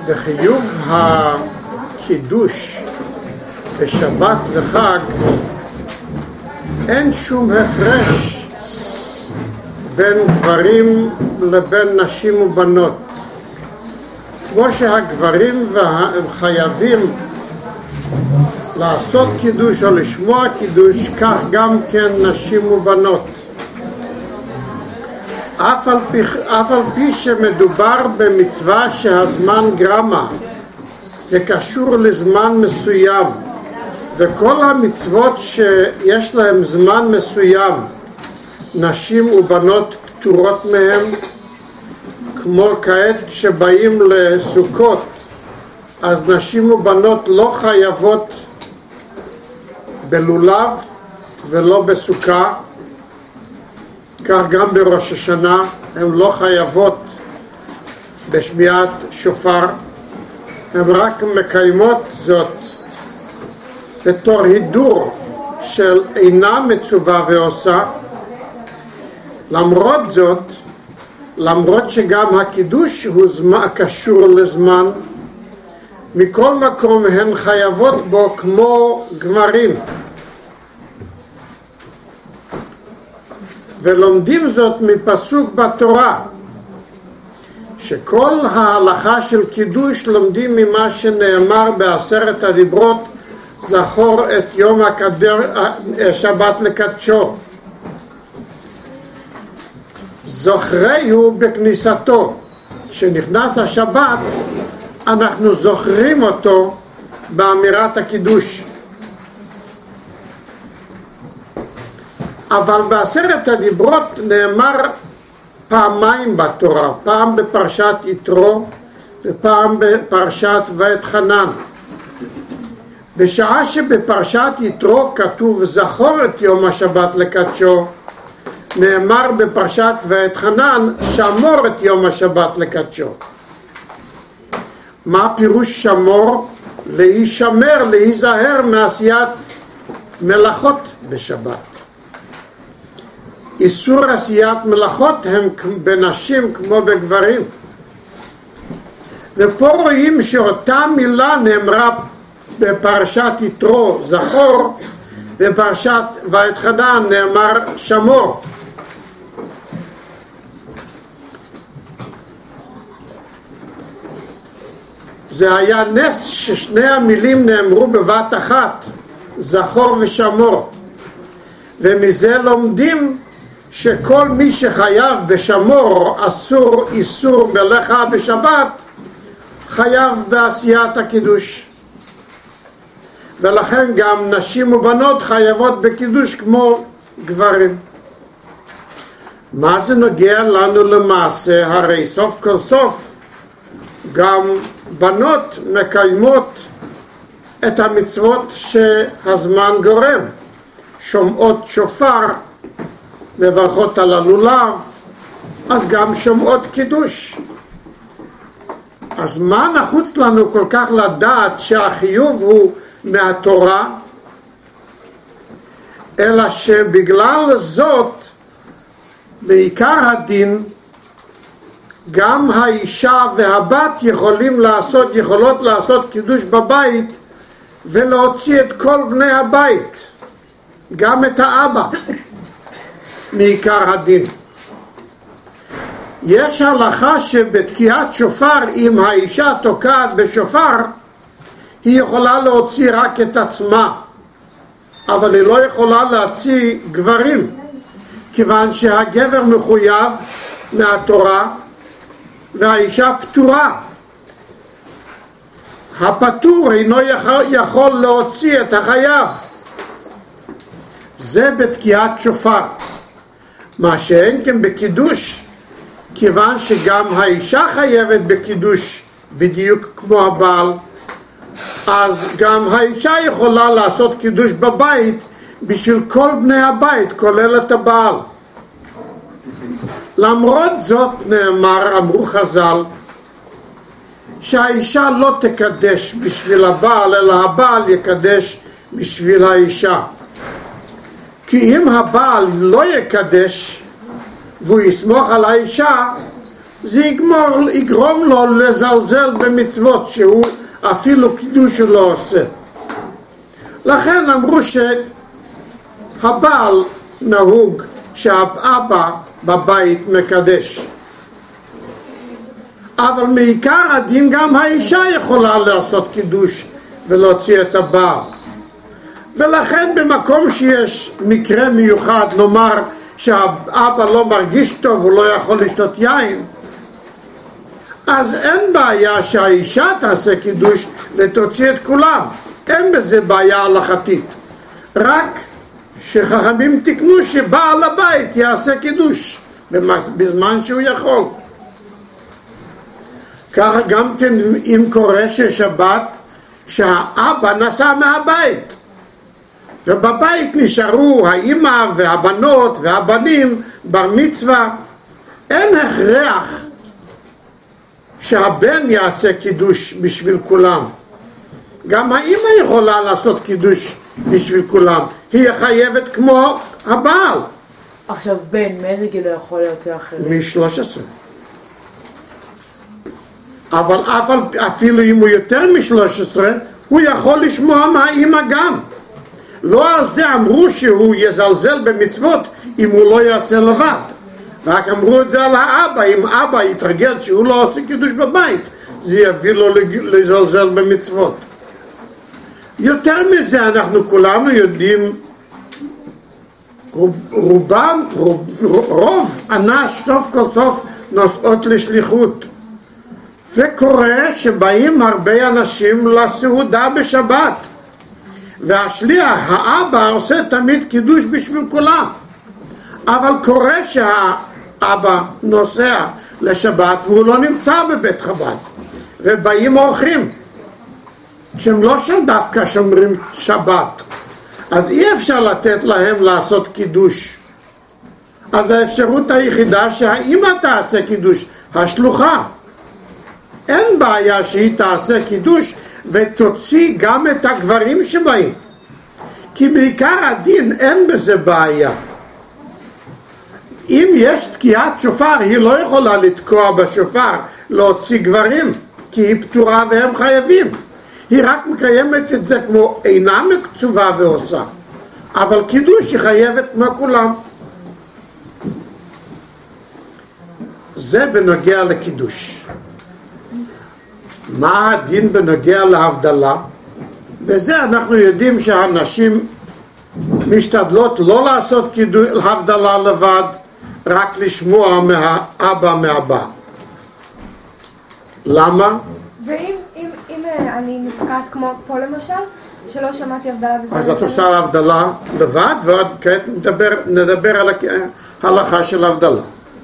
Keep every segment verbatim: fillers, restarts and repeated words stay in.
בחיוב הקידוש בשבת וחג אין שום הפרש בין גברים לבין נשים ובנות. כמו שהגברים חייבים לעשות קידוש או לשמוע קידוש, כך גם כן נשים ובנות. אף על פי, אף על פי שמדובר במצווה שהזמן גרמה, זה קשור לזמן מסוים, וכל המצוות שיש להם זמן מסוים, נשים ובנות פטורות מהם. כמו כעת כשבאים לסוכות, אז נשים ובנות לא חייבות בלולב ולא בסוכה, כך גם בראש השנה הן לא חייבות בשמיעת שופר, הן רק מקיימות זאת בתור הידור של אינה מצווה ועושה. למרות זאת, למרות שגם הקידוש הוא זמן, קשור לזמן, מכל מקום הן חייבות בו כמו גברים. ולומדים זאת מפסוק בתורה, שכל ההלכה של קידוש לומדים ממה שנאמר בעשרת הדיברות, זכור את יום הקדר, שבת לקדשו. זוכרי הוא בכניסתו. כשנכנס השבת אנחנו זוכרים אותו באמירת הקידוש. אבל בעשרת הדיברות נאמר פעמיים בתורה, פעם בפרשת יתרו ופעם בפרשת ואתחנן. בשעה שבפרשת יתרו כתוב זכור את יום השבת לקדשו, נאמר בפרשת ואתחנן שמור את יום השבת לקדשו. מה פירוש שמור? להישמר, להיזהר מעשיית מלאכות בשבת. איסור עשיית מלאכות הם בנשים כמו בגברים. ופה רואים שאותה מילה נאמרה בפרשת יתרו זכור, בפרשת ואתחנן נאמר שמור. זה היה נס ששני המילים נאמרו בבת אחת, זכור ושמור. ומזה לומדים שכל מי שחייב בשמור אסור איסור מלאכה בשבת, חייב בעשיית הקידוש. ולכן גם נשים ובנות חייבות בקידוש כמו גברים. מה זה נוגע לנו למעשה? הרי סוף כל סוף גם בנות מקיימות את המצוות שהזמן גורם, שומעות שופר, מברכות על הלולב, אז גם שומעות קידוש. אז מה נחוץ לנו כל כך לדעת שהחיוב הוא מהתורה? אלא שבגלל זאת בעיקר הדין גם האישה והבת יכולים לעשות, יכולות לעשות קידוש בבית ולהוציא את כל בני הבית, גם את האבא, מעיקר הדין. יש הלכה שבתקיעת שופר, אם האישה תוקעת בשופר, היא יכולה להוציא רק את עצמה, אבל היא לא יכולה להוציא גברים, כיוון שהגבר מחויב מהתורה והאישה פטורה. הפטור אינו יכול להוציא את החייב. זה בתקיעת שופר. מה שאין כן בקידוש, כיוון שגם האישה חייבת בקידוש בדיוק כמו הבעל, אז גם האישה יכולה לעשות קידוש בבית בשביל כל בני הבית, כולל את הבעל. למרות זאת נאמר, אמרו חז"ל, שהאישה לא תקדש בשביל הבעל, אלא הבעל יקדש בשביל האישה. כי אם הבעל לא יקדש והוא יסמוך על האישה, זה יגמור, יגרום לו לזלזל במצוות שהוא אפילו קידוש לא עושה. לכן אמרו שהבעל נהוג שהאבא בבית מקדש. אבל מעיקר הדין גם האישה יכולה לעשות קידוש ולהוציא את הבעל. ולכן במקום שיש מקרה מיוחד, נאמר שהאבא לא מרגיש טוב, הוא לא יכול לשתות יין, אז אין בעיה שהאישה תעשה קידוש ותוציא את כולם. אין בזה בעיה הלכתית. רק שחכמים תקנו שבעל הבית יעשה קידוש בזמן שהוא יכול. ככה גם כן אם קורה ששבת שהאבא נסע מהבית ובבית נשארו האמא והבנות והבנים בר מצווה, אין הכרח שהבן יעשה קידוש בשביל כולם. גם האמא יכולה לעשות קידוש בשביל כולם, היא חייבת כמו הבעל. עכשיו בן, מאיזה גיל הוא יכול להיות אחר? מ-שלוש עשרה. אבל אפילו אם הוא יותר מ-שלוש עשרה, הוא יכול לשמוע מהאמא גם. לא על זה אמרו שהוא יזלזל במצוות אם הוא לא יעשה לבד. רק אמרו את זה על האבא. אם אבא יתרגל שהוא לא עושה קידוש בבית, זה יביא לו לזלזל במצוות. יותר מזה אנחנו כולנו יודעים, רוב, רובם, רוב, רוב אנש סוף כל סוף נוסעות לשליחות. וקורה שבאים הרבה אנשים לסעודה בשבת. והשליח, האבא, עושה תמיד קידוש בשביל כולם. אבל קורה שהאבא נוסע לשבת והוא לא נמצא בבית חב"ד. ובאים אורחים שהם לא שם דווקא שומרים שבת. אז אי אפשר לתת להם לעשות קידוש. אז האפשרות היחידה שהאמא תעשה קידוש, השלוחה. אין בעיה שהיא תעשה קידוש ותוציא גם את הגברים שבאים. כי בעיקר הדין אין בזה בעיה. אם יש תקיעת שופר, היא לא יכולה לתקוע בשופר, להוציא גברים, כי היא פטורה והם חייבים. היא רק מקיימת את זה כמו אינה מקצובה ועושה. אבל קידוש היא חייבת כמו כולם. זה בנוגע לקידוש. מה הדין בנוגע להבדלה? בזה אנחנו יודעים שהנשים משתדלות לא לעשות קידוש, הבדלה לבד, רק לשמוע מהאבא מהבא. למה? ואם אם, אם אני נתקעת כמו פה למשל, שלא שמעתי הבדלה בזה. אז את עושה הבדלה לבד, ועוד כעת נדבר, נדבר על ההלכה של הבדלה.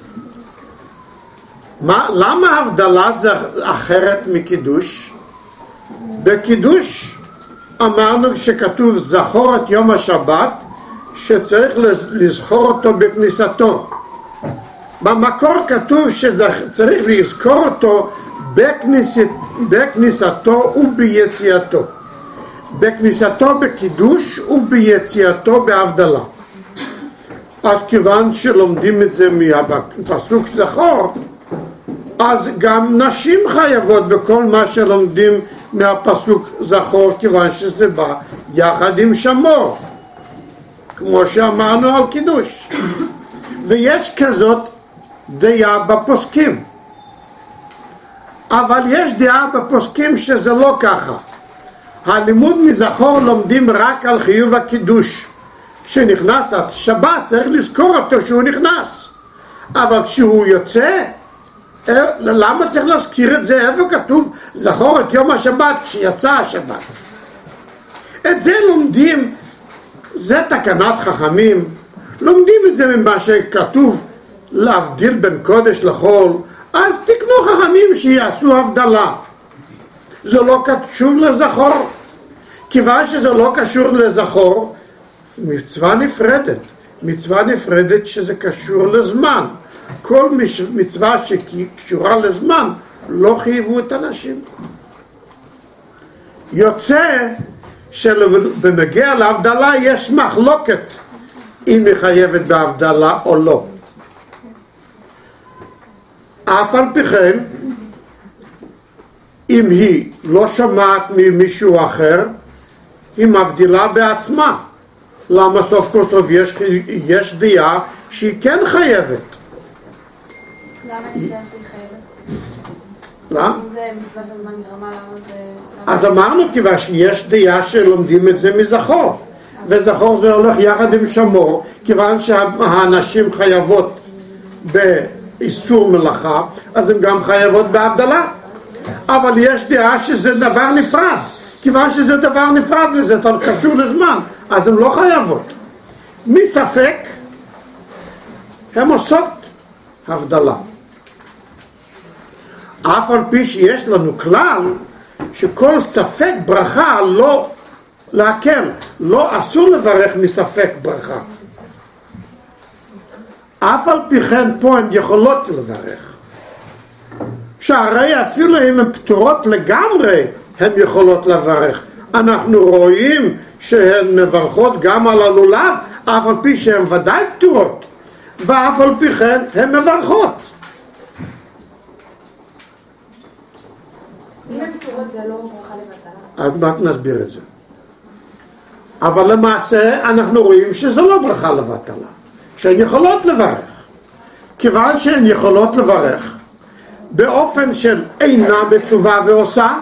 מה, למה הבדלה זה אחרת מקידוש? בקידוש אמרנו שכתוב זכור את יום השבת, שצריך לזכור אותו בכניסתו. במקור כתוב שצריך לזכור אותו בכניסת, בכניסתו וביציאתו. בכניסתו בקידוש וביציאתו בהבדלה. אז כיוון שלומדים את זה מהפסוק זכור, אז גם נשים חייבות בכל מה שלומדים מהפסוק זכור, כיוון שזה בא יחד עם שמור, כמו שאמרנו על קידוש. ויש כזאת דעה בפוסקים, אבל יש דעה בפוסקים שזה לא ככה. הלימוד מזכור לומדים רק על חיוב הקידוש. כשנכנס השבת צריך לזכור אותו שהוא נכנס, אבל כשהוא יוצא, למה צריך להזכיר את זה? איפה כתוב זכור את יום השבת כשיצא השבת? את זה לומדים, זה תקנת חכמים, לומדים את זה ממה שכתוב להבדיל בין קודש לחול. אז תקנו חכמים שיעשו הבדלה. זה לא קשור לזכור, כיוון שזה לא קשור לזכור, מצווה נפרדת, מצווה נפרדת שזה קשור לזמן. כל מצווה שקשורה לזמן לא חייבו את הנשים. יוצא שבנוגע להבדלה יש מחלוקת אם היא חייבת בהבדלה או לא. אף על פי כן, אם היא לא שמעת ממישהו אחר, היא מבדילה בעצמה. למה סוף כל סוף יש, יש דעה שהיא כן חייבת? למה יש דעה שהיא חייבת? למה? אם זה מצווה של זמן גרמה, למה זה... אז אמרנו כיוון שיש דעה שלומדים את זה מזכור, וזכור זה הולך יחד עם שמור, כיוון שהנשים חייבות באיסור מלאכה, אז הן גם חייבות בהבדלה. אבל יש דעה שזה דבר נפרד, כיוון שזה דבר נפרד וזה קשור לזמן, אז הן לא חייבות. מספק הן עושות הבדלה. אף על פי שיש לנו כלל שכל ספק ברכה לא להקל, לא אסור לברך מספק ברכה. אף על פי כן פה הן יכולות לברך. שהרי אפילו אם הן פטורות לגמרי, הן יכולות לברך. אנחנו רואים שהן מברכות גם על הלולב, אף על פי שהן ודאי פטורות, ואף על פי כן הן מברכות. אם הן פטורות זה לא ברכה לבטלה. אז מה נסביר את זה? אבל למעשה אנחנו רואים שזה לא ברכה לבטלה, שהן יכולות לברך. כיוון שהן יכולות לברך באופן של אינה מצווה ועושה,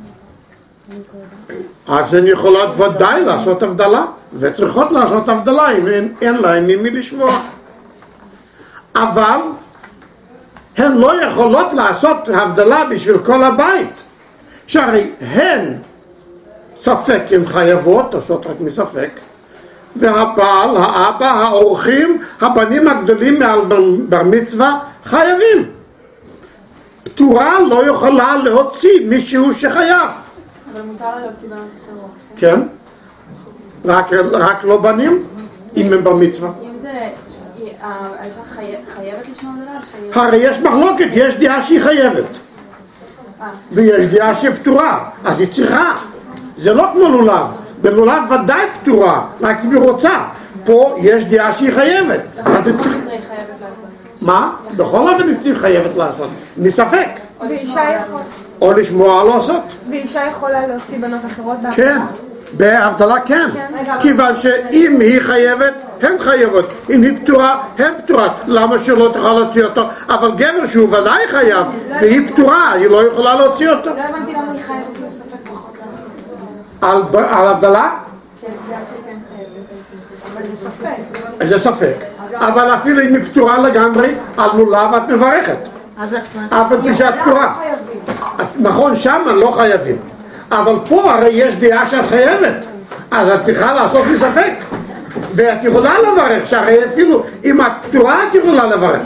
אז הן יכולות ודאי לעשות הבדלה, וצריכות לעשות הבדלה אם אין, אין להן ממי לשמוע. אבל הן לא יכולות לעשות הבדלה בשביל כל הבית, שהרי הן ספק הן חייבות, עושות רק מספק, והבעל, האבא, האורחים, הבנים הגדולים מעל בר מצווה חייבים. פטורה לא יכולה להוציא מישהו שחייב. אבל מותר לה להוציא בנות אחרות. כן? רק, רק לא בנים, אם הם בר מצווה. אם זה, האישה חייבת לשמור דלה? הרי יש מחלוקת, יש דעה שהיא חייבת. ויש דעה שהיא פטורה, אז היא צריכה. זה לא כמו לולב. בלולב ודאי פטורה, רק אם היא רוצה. פה יש דעה שהיא חייבת. אז היא צריכה. מה? בכל אופן היא חייבת לעשות. מספק. ואישה יכולה. או לשמוע או לעשות. ואישה יכולה להוציא בנות אחרות בהבדלה? כן, בהבדלה כן. כיוון שאם היא חייבת, הן חייבות. אם היא פטורה, הן פטורות. למה שלא תוכל להוציא אותו? אבל גבר שהוא ודאי חייב, והיא פטורה, היא לא יכולה להוציא אותו. לא הבנתי למה היא חייבת להספק פחות על הבדלה? כן, זה שהיא כן חייבת. אבל זה ספק. זה ספק. אבל אפילו אם היא פטורה לגמרי, על לולב את מברכת. אבל כשאת פטורה. נכון, שם לא חייבים. אבל פה הרי יש דעה שאת חייבת. אז את צריכה לעשות מספק. ואת יכולה לברך, שהרי אפילו אם את פטורה את יכולה לברך.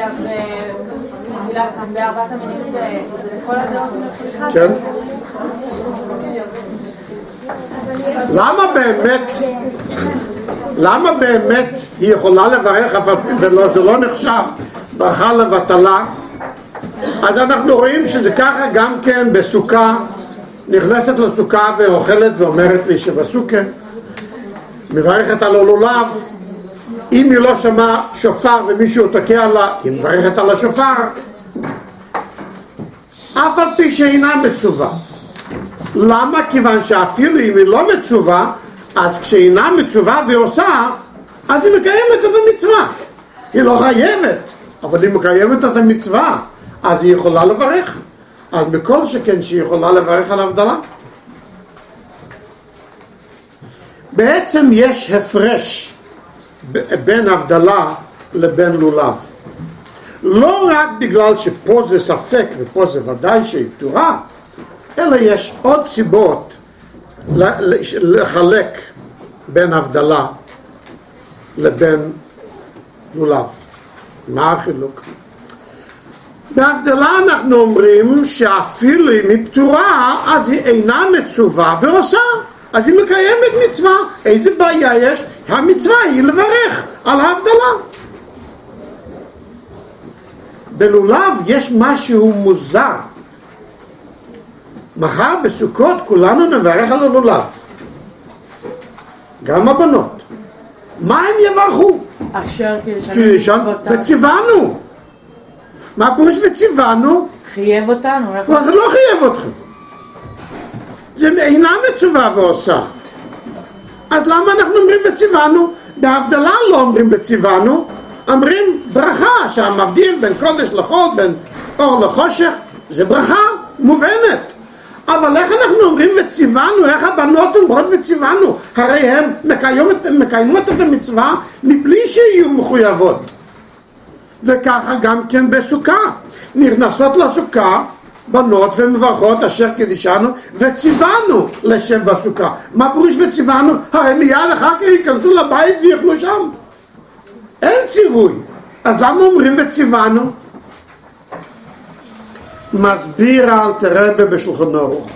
בארבעת המינים זה כל הדעות מצליחה? כן. למה באמת, למה באמת היא יכולה לברך וזה לא נחשב ברכה לבטלה? אז אנחנו רואים שזה ככה גם כן בסוכה, נכנסת לסוכה ואוכלת ואומרת לי שבסוכה מברכת על הלולב. אם היא לא שמעה שופר ומישהו תוקע לה, היא מברכת על השופר, אף על פי שאינה מצווה. למה? כיוון שאפילו אם היא לא מצווה, אז כשאינה מצווה והיא עושה, אז היא מקיימת את המצווה. היא לא חייבת, אבל היא מקיימת את המצווה, אז היא יכולה לברך. אז בכל שכן שהיא יכולה לברך על הבדלה. בעצם יש הפרש בין הבדלה לבין לולב. לא רק בגלל שפה זה ספק ופה זה ודאי שהיא פטורה, אלא יש עוד סיבות לחלק בין הבדלה לבין לולב. מה החילוק? בהבדלה אנחנו אומרים שאפילו אם היא פטורה, אז היא אינה מצווה ועושה. אז היא מקיימת מצווה. איזה בעיה יש? המצווה היא לברך על ההבדלה. בלולב יש משהו מוזר. מחר בסוכות כולנו נברך על הלולב. גם הבנות. מה הם יברכו? אשר כי שם וציוונו. מה פירוש וציוונו? חייב אותנו. הוא לא חייב אתכם. זה אינה מצווה ועושה. אז למה אנחנו אומרים וציוונו? בהבדלה לא אומרים וציוונו, אומרים ברכה שהמבדיל בין קודש לחול, בין אור לחושך, זה ברכה מובנת. אבל איך אנחנו אומרים וציוונו? איך הבנות אומרות וציוונו? הרי הן מקיימות, מקיימות את המצווה מבלי שיהיו מחויבות. וככה גם כן בסוכה. נכנסות לסוכה בנות ומברכות אשר קידשנו וציוונו לשב בסוכה. מה פירוש וציוונו? הרי מיד אחר כך ייכנסו לבית ויאכלו שם. אין ציווי. אז למה אומרים וציוונו? מסביר אלתר רבי בשולחן ערוך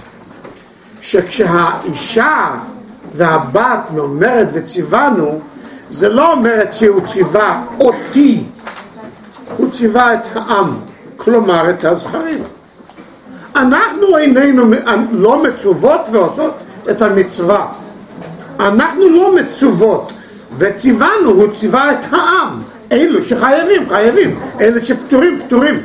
שכשהאישה והבת אומרת וציוונו, זה לא אומרת שהוא ציווה אותי, הוא ציווה את העם, כלומר את הזכרים. אנחנו איננו לא מצוות ועושות את המצווה. אנחנו לא מצוות, וציוונו, הוא ציווה את העם. אלו שחייבים, חייבים. אלו שפטורים, פטורים.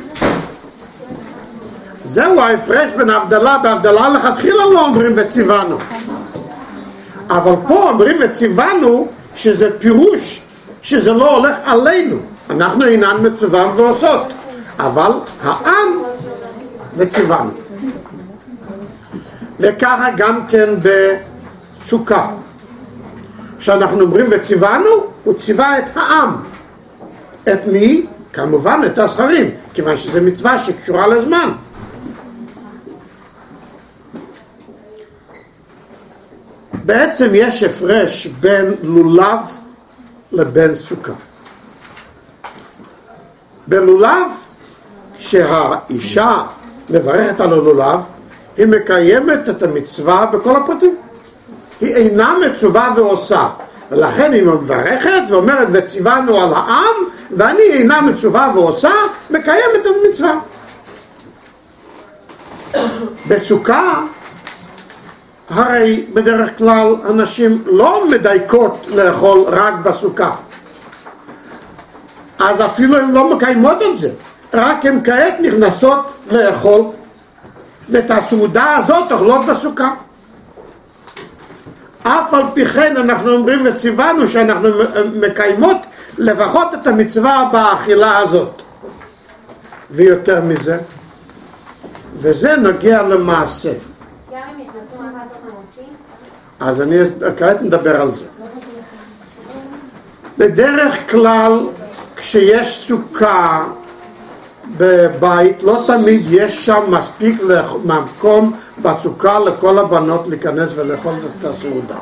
זהו ההפרש בין הבדלה, בהבדלה לכתחילה לא אומרים וציוונו. אבל פה אומרים וציוונו שזה פירוש שזה לא הולך עלינו. אנחנו אינן מצוון ועושות. אבל העם וציוונו. וככה גם כן בסוכה. כשאנחנו אומרים וציוונו, הוא ציווה את העם. את מי? כמובן את הזכרים, כיוון שזו מצווה שקשורה לזמן. בעצם יש הפרש בין לולב לבין סוכה. בלולב, כשהאישה מברכת על הלולב, היא מקיימת את המצווה בכל הפרטים. היא אינה מצווה ועושה. ולכן היא מברכת ואומרת וציוונו על העם, ואני אינה מצווה ועושה, מקיימת את המצווה. בסוכה, הרי בדרך כלל אנשים לא מדייקות לאכול רק בסוכה. אז אפילו הן לא מקיימות את זה. רק הן כעת נכנסות לאכול, ואת הסעודה הזאת אוכלות בסוכה. אף על פי כן אנחנו אומרים וציוונו שאנחנו מקיימות לפחות את המצווה באכילה הזאת. ויותר מזה, וזה נוגע למעשה. גם אם נכנסו רק לעשות המוציא? אז אני כעת מדבר על זה. בדרך כלל כשיש סוכה בבית, לא תמיד יש שם מספיק מקום בסוכה לכל הבנות להיכנס ולאכול את הסעודה.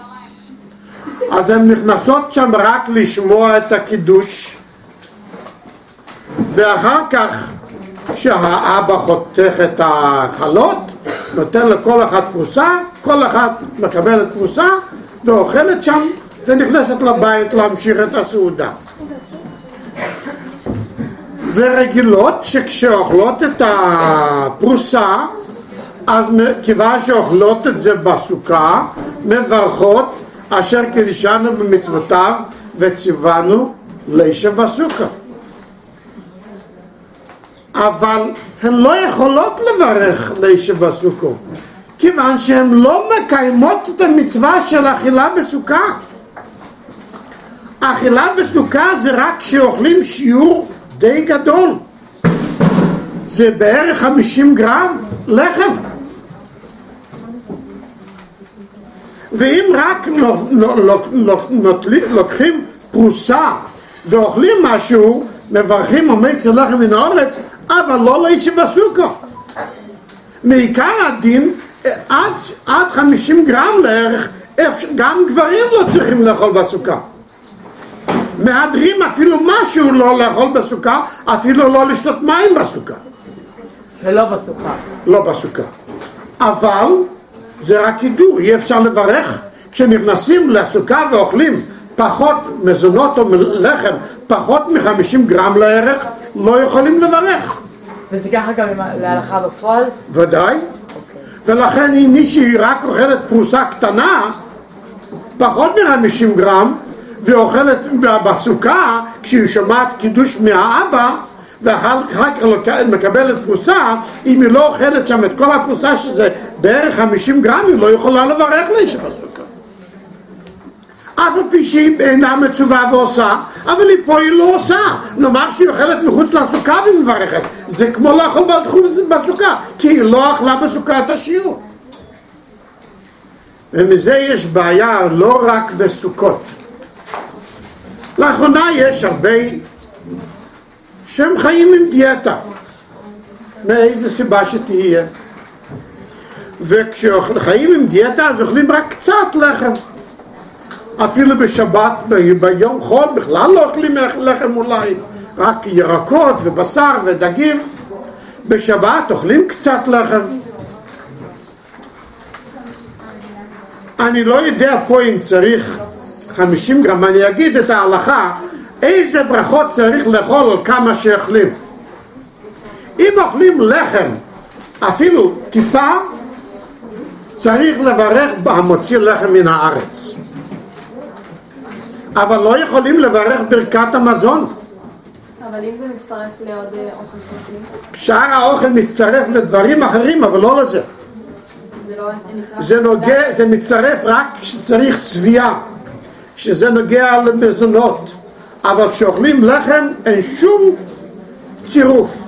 אז הן נכנסות שם רק לשמוע את הקידוש, ואחר כך כשהאבא חותך את החלות, נותן לכל אחת פרוסה, כל אחת מקבלת פרוסה ואוכלת שם ונכנסת לבית להמשיך את הסעודה. ורגילות שכשאוכלות את הפרוסה, אז כיוון שאוכלות את זה בסוכה, מברכות אשר קידשנו במצוותיו וציוונו לשב בסוכה. אבל הן לא יכולות לברך לשב בסוכה, כיוון שהן לא מקיימות את המצווה של אכילה בסוכה. אכילה בסוכה זה רק כשאוכלים שיעור די גדול. זה בערך חמישים גרם לחם. ואם רק לוקחים פרוסה ואוכלים משהו, מברכים ומייצר לחם מן האורץ, אבל לא לשב בסוכה. מעיקר הדין, עד, עד חמישים גרם לערך, גם גברים לא צריכים לאכול בסוכה. מהדרים אפילו משהו לא לאכול בסוכה, אפילו לא לשתות מים בסוכה. ולא בסוכה. לא בסוכה. אבל זה רק הידור, אי אפשר לברך. כשנכנסים לסוכה ואוכלים פחות מזונות או לחם, פחות מ-חמישים גרם לערך, לא יכולים לברך. וזה ככה גם להלכה בפועל? ודאי. ולכן אם מישהי רק אוכלת פרוסה קטנה, פחות מ-חמישים גרם, ואוכלת בסוכה, כשהיא שומעת קידוש מהאבא, ואחר כך מקבלת פרוסה, אם היא לא אוכלת שם את כל הפרוסה שזה בערך חמישים גרם, היא לא יכולה לברך לאישה בסוכה. אף על פי שהיא אינה מצווה ועושה, אבל היא פה היא לא עושה. נאמר שהיא אוכלת מחוץ לסוכה והיא מברכת. זה כמו לאכול בסוכה, כי היא לא אכלה בסוכה את השיעור. ומזה יש בעיה לא רק בסוכות. לאחרונה יש הרבה שהם חיים עם דיאטה, מאיזה סיבה שתהיה. וכשחיים עם דיאטה אז אוכלים רק קצת לחם. אפילו בשבת, ביום חול, בכלל לא אוכלים לחם אולי, רק ירקות ובשר ודגים. בשבת אוכלים קצת לחם. אני לא יודע פה אם צריך חמישים גרם, אני אגיד את ההלכה, איזה ברכות צריך לאכול על כמה שאוכלים. אם אוכלים לחם, אפילו טיפה, צריך לברך המוציא לחם מן הארץ. אבל לא יכולים לברך ברכת המזון. אבל אם זה מצטרף לעוד אוכל שאוכלים? שאר האוכל מצטרף לדברים אחרים, אבל לא לזה. זה לא נקרא... זה נוגע, זה מצטרף רק כשצריך סבייה, שזה נוגע למזונות. אבל כשאוכלים לחם אין שום צירוף.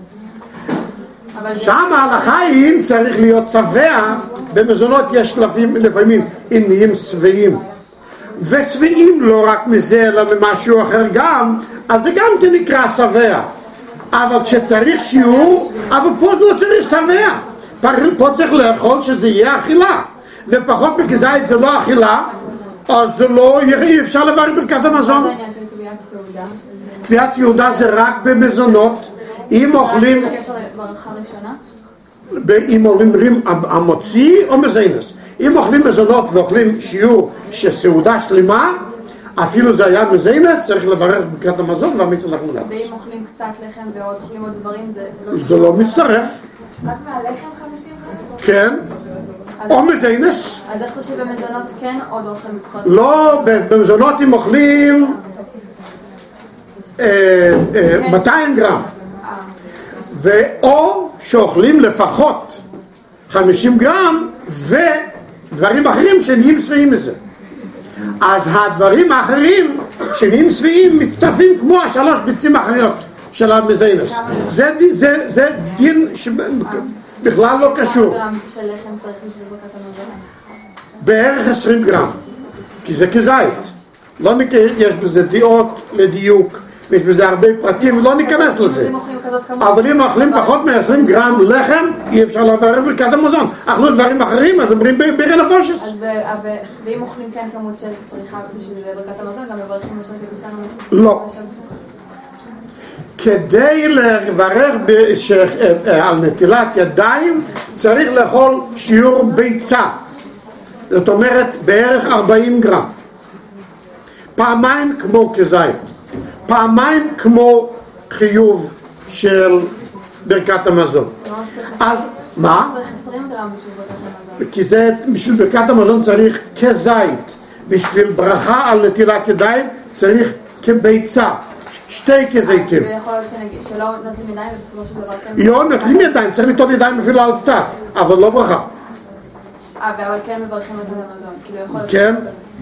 שם ההלכה היא אם צריך להיות שבע, במזונות יש לפעמים אם נהיים שבעים. ושבעים לא רק מזה אלא ממשהו אחר גם, אז זה גם כן נקרא שבע. אבל כשצריך שיעור, אבל פה לא צריך שבע. פה צריך לאכול שזה יהיה אכילה. ופחות מכזית זה לא אכילה, אז זה לא יהיה אפשר לברך ברכת המזון. זה העניין של קביעת סעודה? קביעת סעודה זה רק במזונות. אם אוכלים... זה בקשר לברכה ראשונה? אם אומרים המוציא או מזיינס. אם אוכלים מזונות ואוכלים שיעור שסעודה שלמה, אפילו זה היה מזיינס, צריך לברך ברכת המזון והמיץ הלך מונח. ואם אוכלים קצת לחם ועוד אוכלים עוד דברים, זה לא... זה לא מצטרף. רק מהלחם חמישים גרם? כן. או מזיינס. אז איך זה שבמזונות כן עוד אוכל מצטרף? לא, במזונות אם אוכלים מאתיים גרם. ואו שאוכלים לפחות חמישים גרם ודברים אחרים שנהיים שבעים מזה. אז הדברים האחרים שנהיים שבעים מצטרפים כמו השלוש ביצים האחרות של המזיינס. זה, זה, זה דין שבכלל לא קשור. כמה גרם של לחם צריך בשביל ברכת המזון? בערך עשרים גרם, כי זה כזית. לא מכיר, יש בזה דעות לדיוק, ויש בזה הרבה פרטים, ולא ניכנס לזה. אבל אם אוכלים פחות מ-עשרים גרם לחם, אי אפשר לברך ברכת המזון. אכלו דברים אחרים, אז אומרים בירי נפושס. ואם אוכלים כן כמות של צריכה בשביל ברכת המזון, גם מברכים בשביל כבשנו? לא. כדי לברך על נטילת ידיים, צריך לאכול שיעור ביצה. זאת אומרת, בערך ארבעים גרם. פעמיים כמו כזית. פעמיים כמו חיוב של ברכת המזון. אז מה? צריך עשרים גרם בשביל ברכת המזון. כי זה בשביל ברכת המזון צריך כזית. בשביל ברכה על נטילת ידיים צריך כביצה. שתי כזיתים. ויכול להיות שנגיד שלא נטלים ידיים ובסופו של דבר כן... לא, נטלים ידיים, צריך לטול ידיים אפילו על קצת, אבל לא ברכה. אה, אבל כן מברכים ברכת המזון. כן.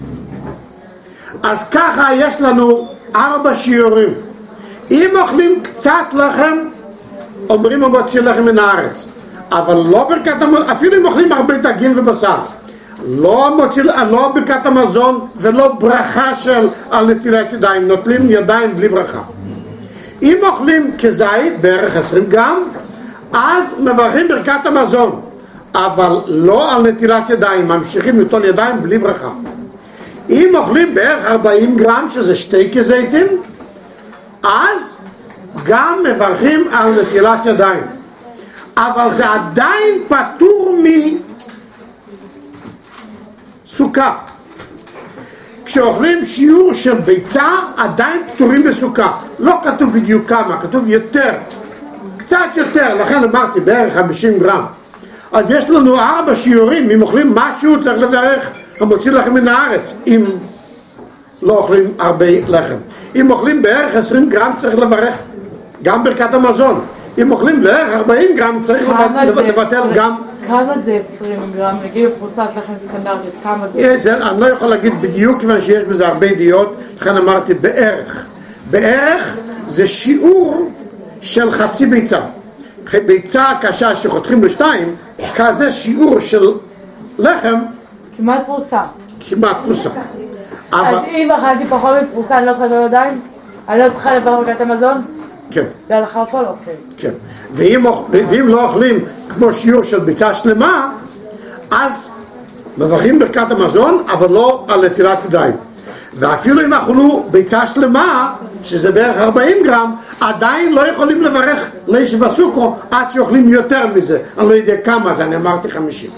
אז ככה יש לנו ארבע שיעורים. אם אוכלים קצת לחם, אומרים המוציא לחם מן הארץ. אבל לא ברכת המזון, אפילו אם אוכלים הרבה דגים ובשר. לא, מוציא, לא ברכת המזון ולא ברכה של על נטילת ידיים. נוטלים ידיים בלי ברכה. אם אוכלים כזית, בערך עשרים גרם, אז מברכים ברכת המזון. אבל לא על נטילת ידיים. ממשיכים לטול ידיים בלי ברכה. אם אוכלים בערך ארבעים גרם, שזה שתי כזיתים, אז גם מברכים על נטילת ידיים. אבל זה עדיין פטור מסוכה. כשאוכלים שיעור של ביצה, עדיין פטורים בסוכה. לא כתוב בדיוק כמה, כתוב יותר. קצת יותר, לכן אמרתי בערך חמישים גרם. אז יש לנו ארבע שיעורים, אם אוכלים משהו צריך לברך המוציא לחם מן הארץ, אם לא אוכלים הרבה לחם. אם אוכלים בערך עשרים גרם צריך לברך גם ברכת המזון. אם אוכלים בערך ארבעים גרם, צריך לבטל גם... כמה זה עשרים גרם? נגיד בפרוסת לחם סטנדרטית, כמה זה? זה? אני לא יכול להגיד בדיוק, כיוון שיש בזה הרבה ידיעות, לכן אמרתי בערך. בערך זה שיעור של חצי ביצה. ביצה קשה שחותכים לשתיים, כזה שיעור של לחם. כמעט פרוסה. כמעט פרוסה. אז אם אכלתי פחות מפרוסה, אני לא צריכה בידיים? אני לא צריכה לברך ברכת המזון? כן. זה הלכה בפועל, אוקיי. כן. ואם, ואם לא אוכלים כמו שיעור של ביצה שלמה, אז מברכים ברכת המזון, אבל לא על נטילת ידיים. ואפילו אם אכלו ביצה שלמה, שזה בערך ארבעים גרם, עדיין לא יכולים לברך ליש וסוכו עד שאוכלים יותר מזה. אני לא יודע כמה, אז אני אמרתי חמישים.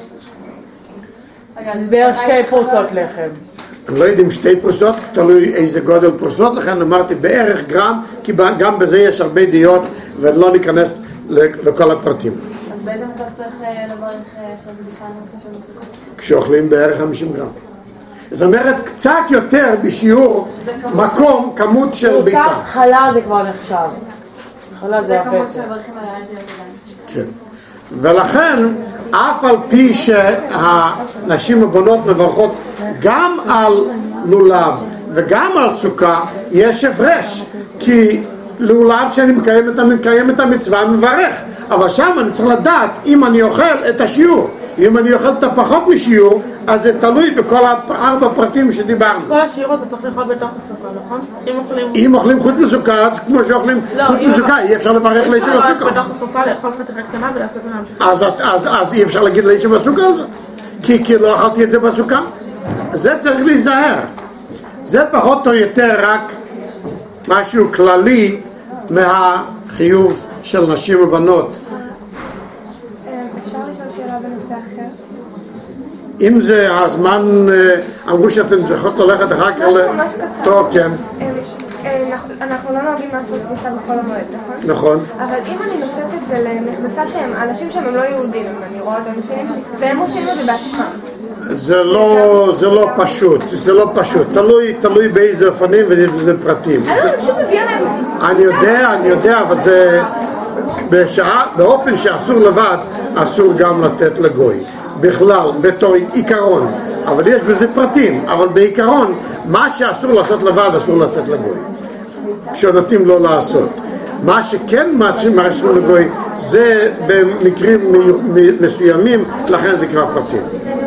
זה בערך שתי פרוסות לחם. אני לא יודע אם שתי פרוסות, תלוי איזה גודל פרוסות, לכן אמרתי בערך גרם, כי גם בזה יש הרבה דעות ולא ניכנס לכל הפרטים. אז באיזה מצב צריך לברך של בדיחנו של מסוכות? כשאוכלים בערך חמישים גרם. זאת אומרת, קצת יותר בשיעור מקום, כמות של ביצה. פרוסת חלה זה כבר נחשב. חלה זה הרבה. זה כמות שמברכים עליה את ידיים. כן. ולכן, אף על פי שהנשים הבנות מברכות גם על לולב וגם על סוכה, יש הפרש. כי לולב שאני מקיים את, מקיים את המצווה מברך. אבל שם אני צריך לדעת אם אני אוכל את השיעור. אם אני אוכל את הפחות משיעור, אז זה תלוי בכל ארבע פרטים שדיברנו. כל השיעור אתה צריך לאכול בתוך הסוכה, נכון? אם אוכלים... אם אוכלים חוץ מסוכה, אז כמו שאוכלים חוץ מסוכה, אי אפשר לברך לישב הסוכה. אפשר בתוך הסוכה לאכול חתיכה קטנה ולצאת ולהמשיך. אז אי אפשר להגיד לישב הסוכה הזה? כי לא אכלתי את זה בסוכה? זה צריך להיזהר. זה פחות או יותר רק משהו כללי מהחיוב של נשים ובנות. אם זה הזמן, אמרו שאתם צריכות ללכת אחר כך טוב, כן. אנחנו לא נוהגים לעשות כניסה בכל המועד, נכון? נכון. אבל אם אני נותנת את זה למכבסה שהם, אנשים שם הם לא יהודים, אני רואה אותם עושים, והם עושים את זה בעצמם. זה לא, זה לא פשוט, זה לא פשוט, תלוי, תלוי באיזה אופנים ובאיזה פרטים. אני פשוט מביאה להם... אני יודע, אני יודע, אבל זה בשעה, באופן שאסור לבד, אסור גם לתת לגוי. בכלל, בתור עיקרון, אבל יש בזה פרטים, אבל בעיקרון, מה שאסור לעשות לבד, אסור לתת לגוי. כשנותנים לו לעשות. מה שכן מרשים לגוי, זה במקרים מסוימים, לכן זה כבר פרטים.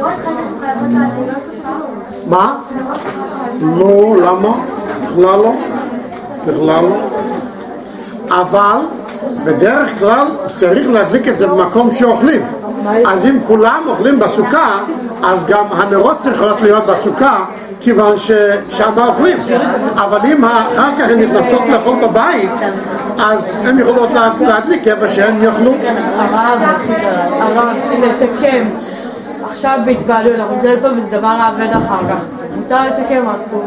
מה? לא, למה? בכלל לא. בכלל לא. אבל בדרך כלל צריך להדליק את זה במקום שאוכלים. אז אם כולם אוכלים בסוכה, אז גם הנרות צריכות להיות בסוכה, כיוון ששם אוכלים. אבל אם אחר כך הן נכנסות לאכול בבית, אז הן יכולות להדליק איפה שהן יאכלו. הרב, לסכם, עכשיו בהתוועדות, אנחנו נצא לפה וזה דבר העבד אחר כך. מותר לסכם או אסור?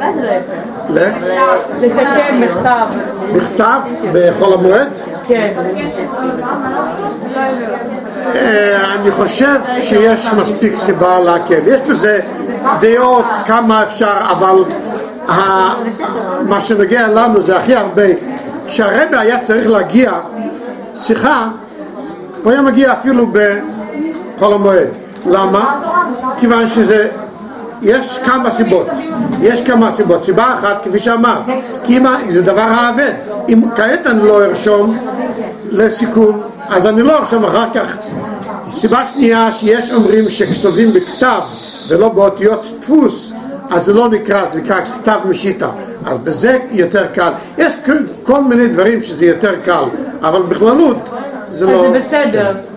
לסכם בכתב. בכתב? בחול המועד? כן. אני חושב שיש מספיק סיבה לעכב. יש בזה דעות כמה אפשר, אבל מה שנוגע לנו זה הכי הרבה. כשהרבי היה צריך להגיע שיחה, הוא היה מגיע אפילו בחול המועד. למה? כיוון שזה, יש כמה סיבות. יש כמה סיבות. סיבה אחת, כפי שאמר, כי זה דבר העבד. אם כעת אני לא ארשום לסיכום, אז אני לא ארשום אחר כך. סיבה שנייה, שיש אומרים שכתובים בכתב ולא באותיות דפוס, אז זה לא נקרא, זה נקרא כתב משיטה. אז בזה יותר קל. יש כל מיני דברים שזה יותר קל, אבל בכללות זה לא... אז זה בסדר.